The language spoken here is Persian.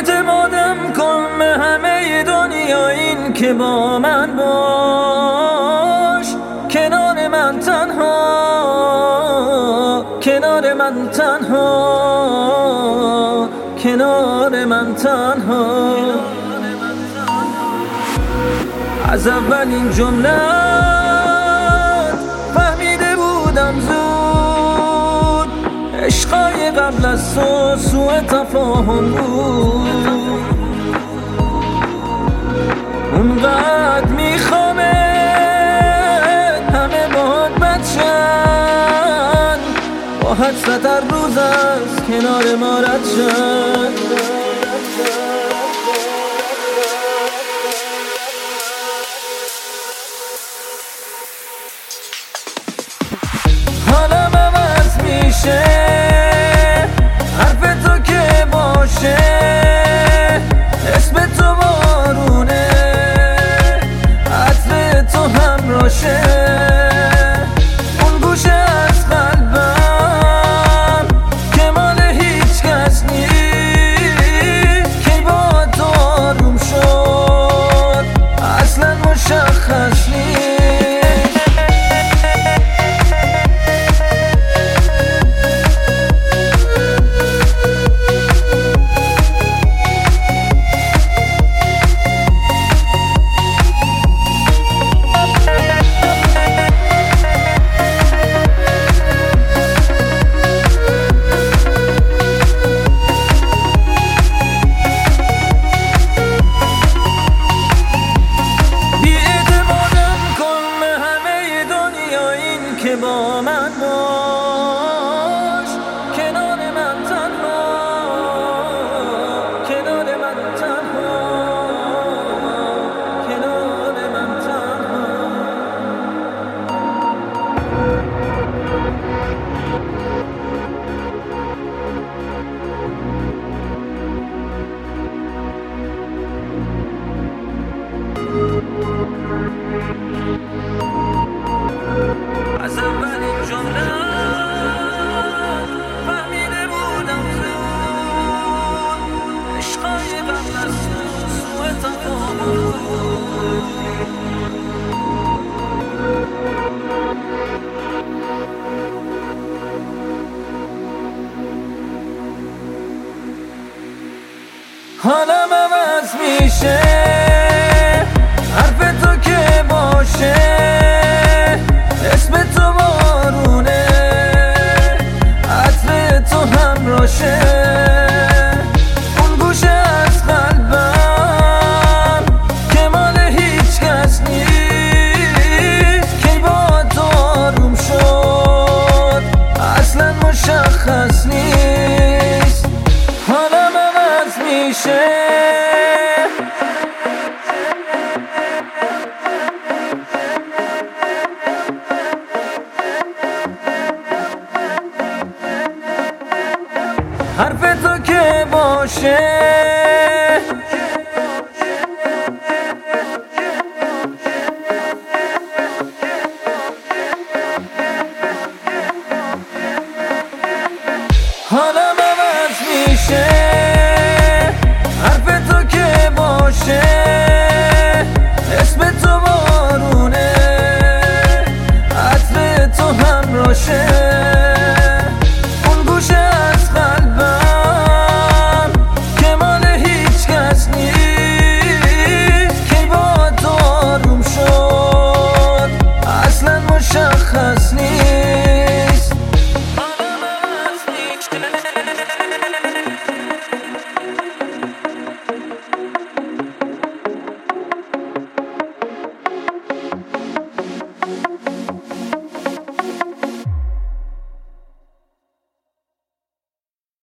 اعتمادم کن به همه دنیا، این که با من باش، کنار من تنها، کنار من تنها، کنار من تنها. از اولین جمله فهمیده بودم زود، عشقای قبل از تو سوء تفاهم بود. اونقدر میخوامت همه باهات بچن، با حسرت هر روز از کنار ما رد شن. حالم عوض میشه، حرف تو که باشه، اسم تو بارونه، عطر تو همراشه. اون گوشه از قلبم که مال هیچ کس نیست، کی با تو آروم شد اصلا مشخص نیست. که با من باش، کنار من تنها، کنار من تنها، کنار من تنها. از اولین جمله فهمیده بودم زود، عشقای قبل از تو سوء تفاهم بود. حالم عوض میشه، حرف تو که باشه، اسم تو بارونه، عطر تو همراشه. اون گوشه از قلبم که مال هیچ کس نیست، کی با تو آروم شد اصلا مشخص نیست. حالم عوض میشه، حرف تو که باشه، حالم عوض میشه، حرف تو که باشه، اسم تو بارونه، عطر تو همراشه.